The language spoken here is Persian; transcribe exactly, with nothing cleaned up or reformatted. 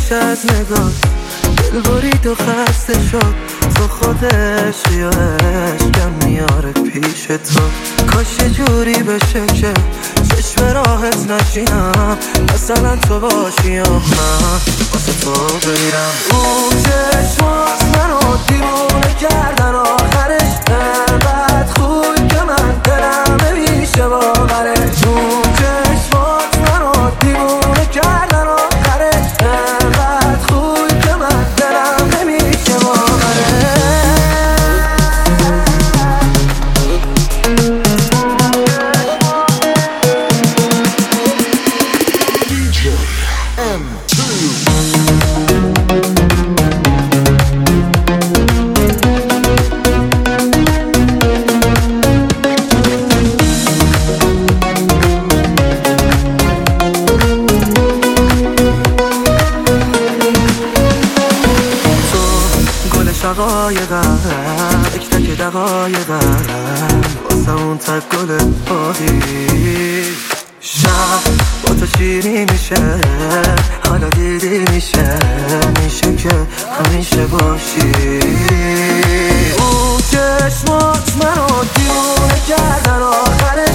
پیش از نگاه دل برید و خسته شد، تو خودش یا عشقم میاره پیش تو. کاش یه جوری بشه که چشم راحت نشینم، مثلا تو باشی یا من واسه تو بمیرم. اون چشمات منو دیوونه کردن، آخرش انقدر خوب که من دلم نمیشه باورش. اون چشمات منو دیوونه کردن، آخرش انقدر خوب که من دلم نمیشه باورش. دقایقم تک تک دقایقم واسه اون تک گل پاهی. شب با تو شیری میشه، حالا دیدی میشه، میشه که همیشه باشی. اون چشمات منو دیوونه کردن، آخره